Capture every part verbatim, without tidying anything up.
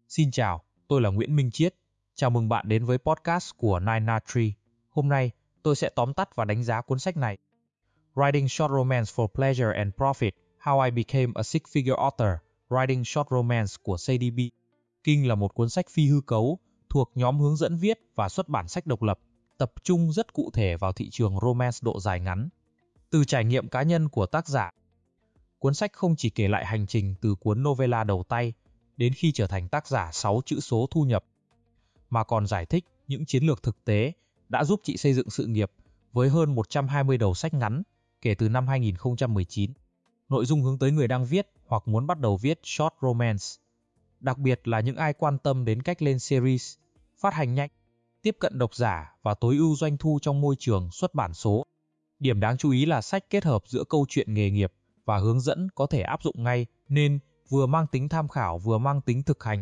Xin chào, tôi là Nguyễn Minh Chiết. Chào mừng bạn đến với podcast của Nine Nine Tree. Hôm nay, tôi sẽ tóm tắt và đánh giá cuốn sách này. Writing Short Romance for Pleasure and Profit: How I Became a Six-Figure Author, Writing Short Romance của xê đê bê. Kinh là một cuốn sách phi hư cấu, thuộc nhóm hướng dẫn viết và xuất bản sách độc lập, tập trung rất cụ thể vào thị trường romance độ dài ngắn. Từ trải nghiệm cá nhân của tác giả, cuốn sách không chỉ kể lại hành trình từ cuốn novella đầu tay đến khi trở thành tác giả sáu chữ số thu nhập, mà còn giải thích những chiến lược thực tế đã giúp chị xây dựng sự nghiệp với hơn một trăm hai mươi đầu sách ngắn kể từ năm hai nghìn không trăm mười chín. Nội dung hướng tới người đang viết hoặc muốn bắt đầu viết short romance, đặc biệt là những ai quan tâm đến cách lên series, phát hành nhanh, tiếp cận độc giả và tối ưu doanh thu trong môi trường xuất bản số. Điểm đáng chú ý là sách kết hợp giữa câu chuyện nghề nghiệp và hướng dẫn có thể áp dụng ngay, nên vừa mang tính tham khảo vừa mang tính thực hành.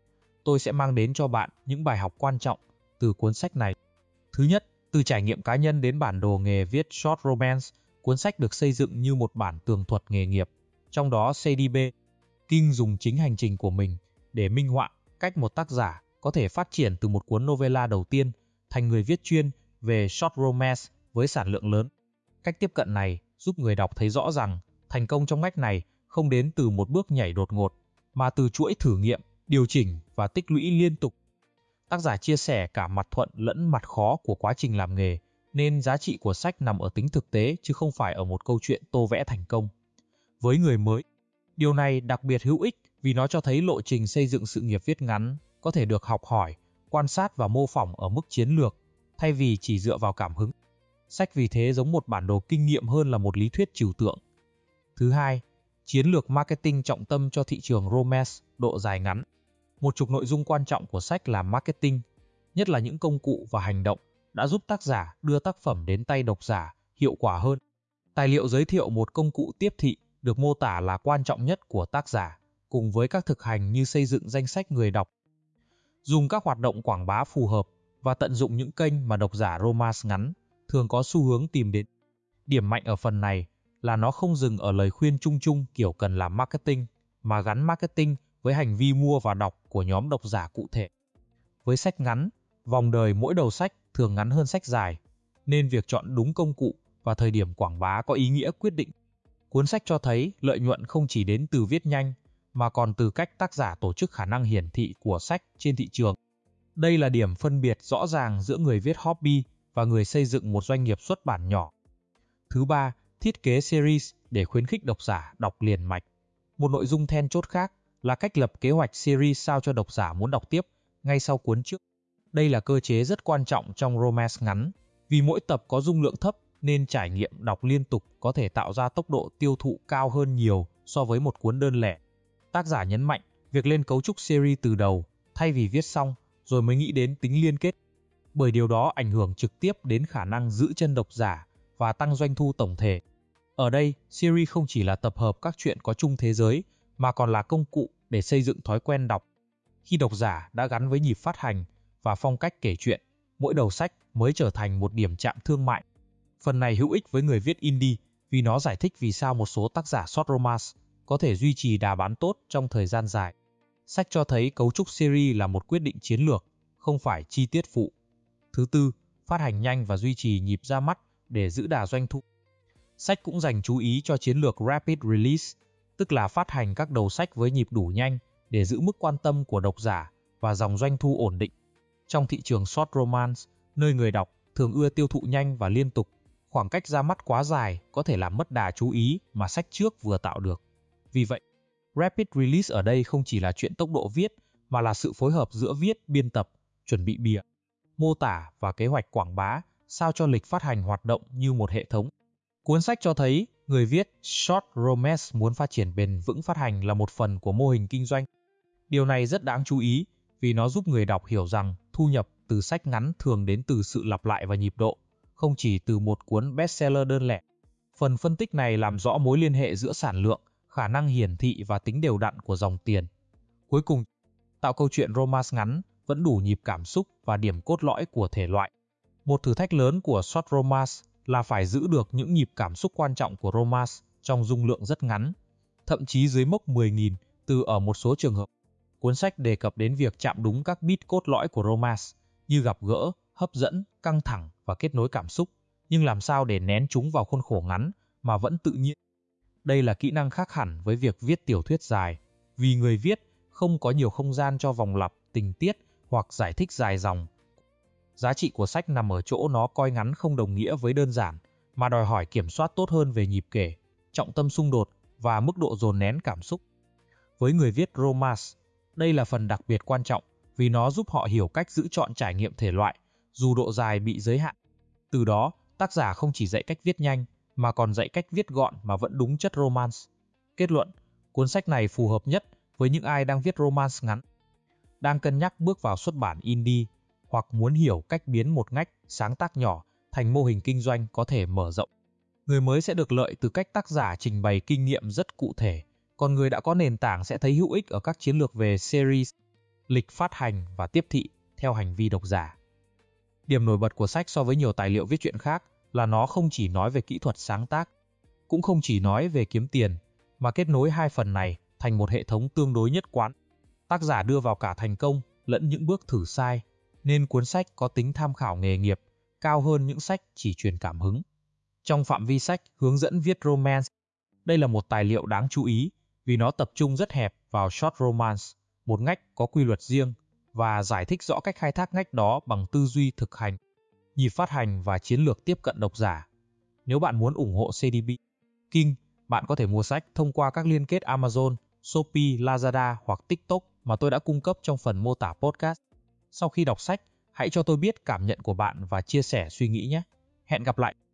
Tôi sẽ mang đến cho bạn những bài học quan trọng từ cuốn sách này. Thứ nhất, từ trải nghiệm cá nhân đến bản đồ nghề viết short romance, cuốn sách được xây dựng như một bản tường thuật nghề nghiệp. Trong đó xê đê bê, King dùng chính hành trình của mình để minh họa cách một tác giả có thể phát triển từ một cuốn novella đầu tiên thành người viết chuyên về short romance với sản lượng lớn. Cách tiếp cận này giúp người đọc thấy rõ rằng thành công trong ngách này không đến từ một bước nhảy đột ngột, mà từ chuỗi thử nghiệm, điều chỉnh và tích lũy liên tục. Tác giả chia sẻ cả mặt thuận lẫn mặt khó của quá trình làm nghề, nên giá trị của sách nằm ở tính thực tế chứ không phải ở một câu chuyện tô vẽ thành công. Với người mới, điều này đặc biệt hữu ích vì nó cho thấy lộ trình xây dựng sự nghiệp viết ngắn có thể được học hỏi, quan sát và mô phỏng ở mức chiến lược, thay vì chỉ dựa vào cảm hứng. Sách vì thế giống một bản đồ kinh nghiệm hơn là một lý thuyết trừu tượng. Thứ hai, chiến lược marketing trọng tâm cho thị trường romance độ dài ngắn. Một chục nội dung quan trọng của sách là marketing, nhất là những công cụ và hành động đã giúp tác giả đưa tác phẩm đến tay độc giả hiệu quả hơn. Tài liệu giới thiệu một công cụ tiếp thị được mô tả là quan trọng nhất của tác giả, cùng với các thực hành như xây dựng danh sách người đọc, dùng các hoạt động quảng bá phù hợp và tận dụng những kênh mà độc giả romance ngắn thường có xu hướng tìm đến. Điểm mạnh ở phần này là nó không dừng ở lời khuyên chung chung kiểu cần làm marketing, mà gắn marketing với hành vi mua và đọc của nhóm độc giả cụ thể. Với sách ngắn, vòng đời mỗi đầu sách thường ngắn hơn sách dài, nên việc chọn đúng công cụ và thời điểm quảng bá có ý nghĩa quyết định. Cuốn sách cho thấy lợi nhuận không chỉ đến từ viết nhanh, mà còn từ cách tác giả tổ chức khả năng hiển thị của sách trên thị trường. Đây là điểm phân biệt rõ ràng giữa người viết hobby và người xây dựng một doanh nghiệp xuất bản nhỏ. Thứ ba, thiết kế series để khuyến khích độc giả đọc liền mạch. Một nội dung then chốt khác là cách lập kế hoạch series sao cho độc giả muốn đọc tiếp ngay sau cuốn trước. Đây là cơ chế rất quan trọng trong romance ngắn, vì mỗi tập có dung lượng thấp nên trải nghiệm đọc liên tục có thể tạo ra tốc độ tiêu thụ cao hơn nhiều so với một cuốn đơn lẻ. Tác giả nhấn mạnh việc lên cấu trúc series từ đầu thay vì viết xong rồi mới nghĩ đến tính liên kết, bởi điều đó ảnh hưởng trực tiếp đến khả năng giữ chân độc giả và tăng doanh thu tổng thể. Ở đây, series không chỉ là tập hợp các chuyện có chung thế giới, mà còn là công cụ để xây dựng thói quen đọc. Khi độc giả đã gắn với nhịp phát hành và phong cách kể chuyện, mỗi đầu sách mới trở thành một điểm chạm thương mại. Phần này hữu ích với người viết indie vì nó giải thích vì sao một số tác giả short romance có thể duy trì đà bán tốt trong thời gian dài. Sách cho thấy cấu trúc series là một quyết định chiến lược, không phải chi tiết phụ. Thứ tư, phát hành nhanh và duy trì nhịp ra mắt để giữ đà doanh thu. Sách cũng dành chú ý cho chiến lược rapid release, tức là phát hành các đầu sách với nhịp đủ nhanh để giữ mức quan tâm của độc giả và dòng doanh thu ổn định. Trong thị trường short romance, nơi người đọc thường ưa tiêu thụ nhanh và liên tục, khoảng cách ra mắt quá dài có thể làm mất đà chú ý mà sách trước vừa tạo được. Vì vậy, rapid release ở đây không chỉ là chuyện tốc độ viết, mà là sự phối hợp giữa viết, biên tập, chuẩn bị bìa, mô tả và kế hoạch quảng bá, sao cho lịch phát hành hoạt động như một hệ thống. Cuốn sách cho thấy người viết short romance muốn phát triển bền vững phát hành là một phần của mô hình kinh doanh. Điều này rất đáng chú ý vì nó giúp người đọc hiểu rằng thu nhập từ sách ngắn thường đến từ sự lặp lại và nhịp độ, không chỉ từ một cuốn bestseller đơn lẻ. Phần phân tích này làm rõ mối liên hệ giữa sản lượng, khả năng hiển thị và tính đều đặn của dòng tiền. Cuối cùng, tạo câu chuyện romance ngắn vẫn đủ nhịp cảm xúc và điểm cốt lõi của thể loại. Một thử thách lớn của short romance là phải giữ được những nhịp cảm xúc quan trọng của romance trong dung lượng rất ngắn, thậm chí dưới mốc mười nghìn từ ở một số trường hợp. Cuốn sách đề cập đến việc chạm đúng các beat cốt lõi của romance, như gặp gỡ, hấp dẫn, căng thẳng và kết nối cảm xúc, nhưng làm sao để nén chúng vào khuôn khổ ngắn mà vẫn tự nhiên. Đây là kỹ năng khác hẳn với việc viết tiểu thuyết dài, vì người viết không có nhiều không gian cho vòng lặp, tình tiết hoặc giải thích dài dòng. Giá trị của sách nằm ở chỗ nó coi ngắn không đồng nghĩa với đơn giản, mà đòi hỏi kiểm soát tốt hơn về nhịp kể, trọng tâm xung đột và mức độ dồn nén cảm xúc. Với người viết romance, đây là phần đặc biệt quan trọng vì nó giúp họ hiểu cách giữ chọn trải nghiệm thể loại, dù độ dài bị giới hạn. Từ đó, tác giả không chỉ dạy cách viết nhanh, mà còn dạy cách viết gọn mà vẫn đúng chất romance. Kết luận, cuốn sách này phù hợp nhất với những ai đang viết romance ngắn, đang cân nhắc bước vào xuất bản indie, hoặc muốn hiểu cách biến một ngách sáng tác nhỏ thành mô hình kinh doanh có thể mở rộng. Người mới sẽ được lợi từ cách tác giả trình bày kinh nghiệm rất cụ thể, còn người đã có nền tảng sẽ thấy hữu ích ở các chiến lược về series, lịch phát hành và tiếp thị theo hành vi độc giả. Điểm nổi bật của sách so với nhiều tài liệu viết truyện khác là nó không chỉ nói về kỹ thuật sáng tác, cũng không chỉ nói về kiếm tiền, mà kết nối hai phần này thành một hệ thống tương đối nhất quán. Tác giả đưa vào cả thành công lẫn những bước thử sai, nên cuốn sách có tính tham khảo nghề nghiệp cao hơn những sách chỉ truyền cảm hứng. Trong phạm vi sách hướng dẫn viết romance, đây là một tài liệu đáng chú ý vì nó tập trung rất hẹp vào short romance, một ngách có quy luật riêng, và giải thích rõ cách khai thác ngách đó bằng tư duy thực hành, nhịp phát hành và chiến lược tiếp cận độc giả. Nếu bạn muốn ủng hộ xê đê bê King, bạn có thể mua sách thông qua các liên kết Amazon, Shopee, Lazada hoặc TikTok mà tôi đã cung cấp trong phần mô tả podcast. Sau khi đọc sách, hãy cho tôi biết cảm nhận của bạn và chia sẻ suy nghĩ nhé. Hẹn gặp lại!